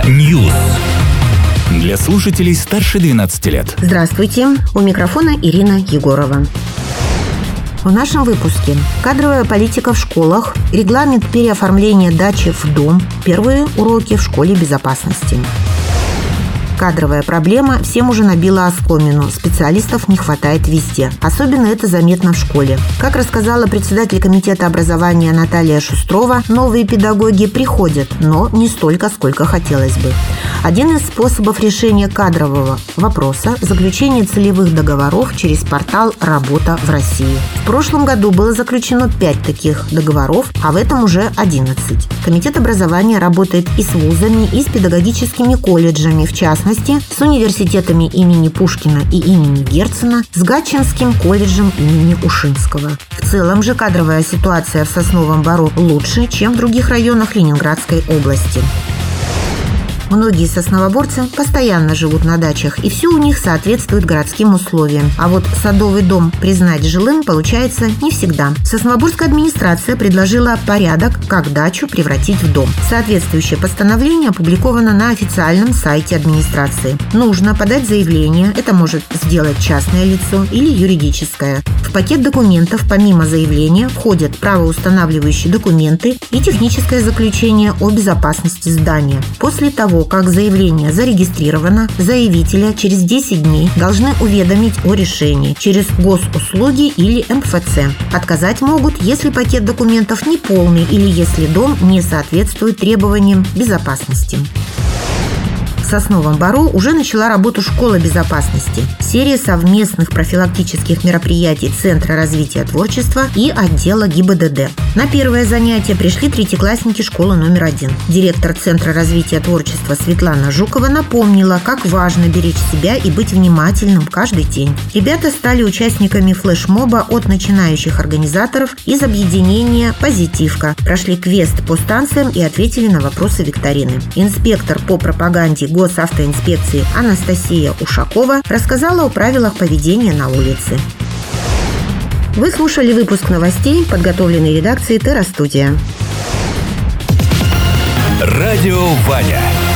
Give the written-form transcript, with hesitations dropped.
News. Для слушателей старше 12 лет. Здравствуйте, у микрофона Ирина Егорова. В нашем выпуске: кадровая политика в школах, регламент переоформления дачи в дом, первые уроки в школе безопасности. Кадровая проблема всем уже набила оскомину. Специалистов не хватает везде. Особенно это заметно в школе. Как рассказала председатель комитета образования Наталья Шустрова, новые педагоги приходят, но не столько, сколько хотелось бы. Один из способов решения кадрового вопроса – заключение целевых договоров через портал «Работа в России». В прошлом году было заключено 5 таких договоров, а в этом уже 11. Комитет образования работает и с вузами, и с педагогическими колледжами, в частности, с университетами имени Пушкина и имени Герцена, с Гатчинским колледжем имени Ушинского. В целом же кадровая ситуация в Сосновом Бору лучше, чем в других районах Ленинградской области. Многие сосновоборцы постоянно живут на дачах, и все у них соответствует городским условиям. А вот садовый дом признать жилым получается не всегда. Сосновоборская администрация предложила порядок, как дачу превратить в дом. Соответствующее постановление опубликовано на официальном сайте администрации. Нужно подать заявление, это может сделать частное лицо или юридическое. В пакет документов помимо заявления входят правоустанавливающие документы и техническое заключение о безопасности здания. После того, как заявление зарегистрировано, заявителя через 10 дней должны уведомить о решении через госуслуги или МФЦ. Отказать могут, если пакет документов неполный или если дом не соответствует требованиям безопасности. В Сосновом Бору уже начала работу школа безопасности. Серия совместных профилактических мероприятий Центра развития творчества и отдела ГИБДД. На первое занятие пришли третьеклассники школы номер 1. Директор Центра развития творчества Светлана Жукова напомнила, как важно беречь себя и быть внимательным каждый день. Ребята стали участниками флешмоба от начинающих организаторов из объединения «Позитивка». Прошли квест по станциям и ответили на вопросы викторины. Инспектор по пропаганде Госавтоинспекции Анастасия Ушакова рассказала о правилах поведения на улице. Вы слушали выпуск новостей, подготовленный редакцией Терра Студия. Радио Ваня.